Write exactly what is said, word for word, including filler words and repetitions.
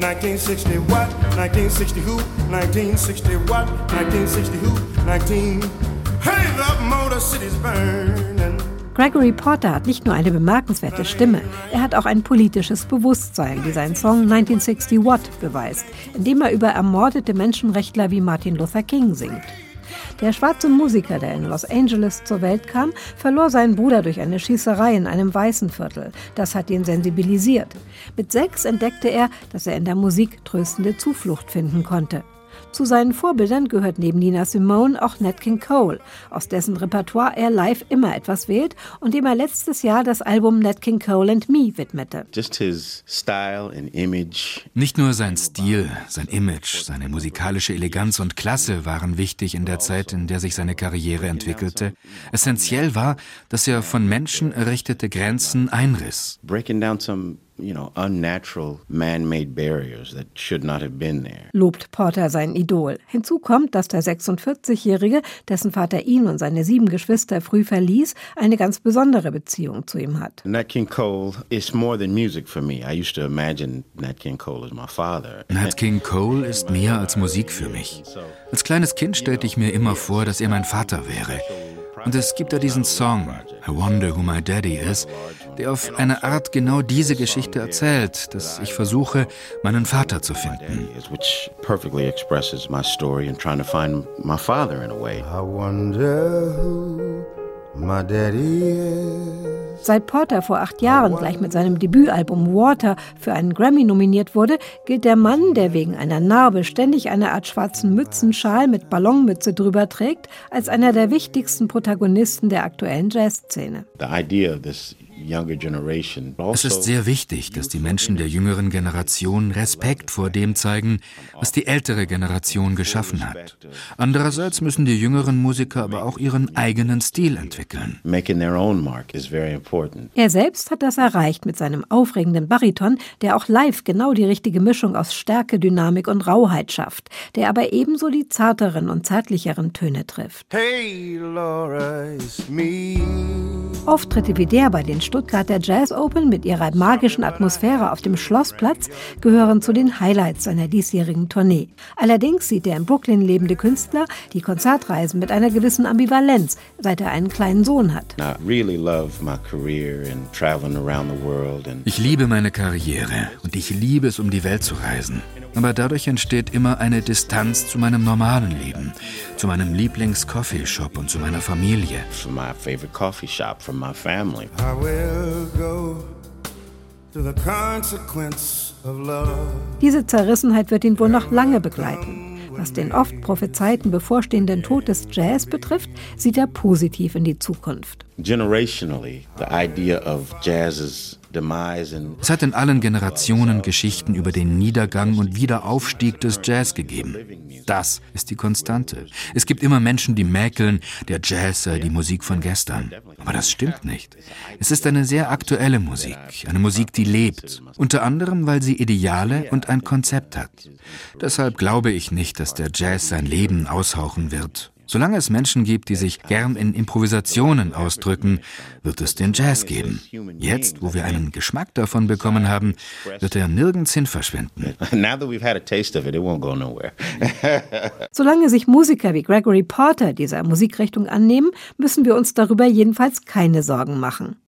nineteen sixty what? nineteen sixty who? nineteen sixty what? nineteen sixty who? nineteen Hey, the Motor City's burning. Gregory Porter hat nicht nur eine bemerkenswerte Stimme, er hat auch ein politisches Bewusstsein, wie sein Song nineteen sixty What beweist, indem er über ermordete Menschenrechtler wie Martin Luther King singt. Der schwarze Musiker, der in Los Angeles zur Welt kam, verlor seinen Bruder durch eine Schießerei in einem weißen Viertel. Das hat ihn sensibilisiert. Mit sechs entdeckte er, dass er in der Musik tröstende Zuflucht finden konnte. Zu seinen Vorbildern gehört neben Nina Simone auch Nat King Cole, aus dessen Repertoire er live immer etwas wählt und dem er letztes Jahr das Album Nat King Cole and Me widmete. Just his style and image. Nicht nur sein Stil, sein Image, seine musikalische Eleganz und Klasse waren wichtig in der Zeit, in der sich seine Karriere entwickelte. Essentiell war, dass er von Menschen errichtete Grenzen einriss. Breaking down some You know, unnatural man-made barriers that should not have been there. Lobt Porter sein Idol. Hinzu kommt, dass der sechsundvierzigjährige, dessen Vater ihn und seine sieben Geschwister früh verließ, eine ganz besondere Beziehung zu ihm hat. Nat King Cole is more than music for me. I used to imagine Nat King Cole as my father. Nat King Cole ist mehr als Musik für mich. Als kleines Kind stellte ich mir immer vor, dass er mein Vater wäre. Und es gibt da diesen Song, I Wonder Who My Daddy Is, der auf eine Art genau diese Geschichte erzählt, dass ich versuche, meinen Vater zu finden. Which perfectly expresses my story and trying to find my father in a way. I wonder who my daddy is. Seit Porter vor acht Jahren gleich mit seinem Debütalbum Water für einen Grammy nominiert wurde, gilt der Mann, der wegen einer Narbe ständig eine Art schwarzen Mützenschal mit Ballonmütze drüber trägt, als einer der wichtigsten Protagonisten der aktuellen Jazzszene. The idea of this Es ist sehr wichtig, dass die Menschen der jüngeren Generation Respekt vor dem zeigen, was die ältere Generation geschaffen hat. Andererseits müssen die jüngeren Musiker aber auch ihren eigenen Stil entwickeln. Er selbst hat das erreicht mit seinem aufregenden Bariton, der auch live genau die richtige Mischung aus Stärke, Dynamik und Rauheit schafft, der aber ebenso die zarteren und zärtlicheren Töne trifft. Hey, Laura, it's me. Auftritte wie der bei den Stuttgarter Jazz Open mit ihrer magischen Atmosphäre auf dem Schlossplatz gehören zu den Highlights seiner diesjährigen Tournee. Allerdings sieht der in Brooklyn lebende Künstler die Konzertreisen mit einer gewissen Ambivalenz, seit er einen kleinen Sohn hat. Ich liebe meine Karriere und ich liebe es, um die Welt zu reisen. Aber dadurch entsteht immer eine Distanz zu meinem normalen Leben, zu meinem Lieblings-Coffeeshop und zu meiner Familie. Diese Zerrissenheit wird ihn wohl noch lange begleiten. Was den oft prophezeiten bevorstehenden Tod des Jazz betrifft, sieht er positiv in die Zukunft. Generationally, the idea of jazz's Es hat in allen Generationen Geschichten über den Niedergang und Wiederaufstieg des Jazz gegeben. Das ist die Konstante. Es gibt immer Menschen, die mäkeln, der Jazz sei die Musik von gestern. Aber das stimmt nicht. Es ist eine sehr aktuelle Musik, eine Musik, die lebt. Unter anderem, weil sie Ideale und ein Konzept hat. Deshalb glaube ich nicht, dass der Jazz sein Leben aushauchen wird. Solange es Menschen gibt, die sich gern in Improvisationen ausdrücken, wird es den Jazz geben. Jetzt, wo wir einen Geschmack davon bekommen haben, wird er nirgends hin verschwinden. Solange sich Musiker wie Gregory Porter dieser Musikrichtung annehmen, müssen wir uns darüber jedenfalls keine Sorgen machen.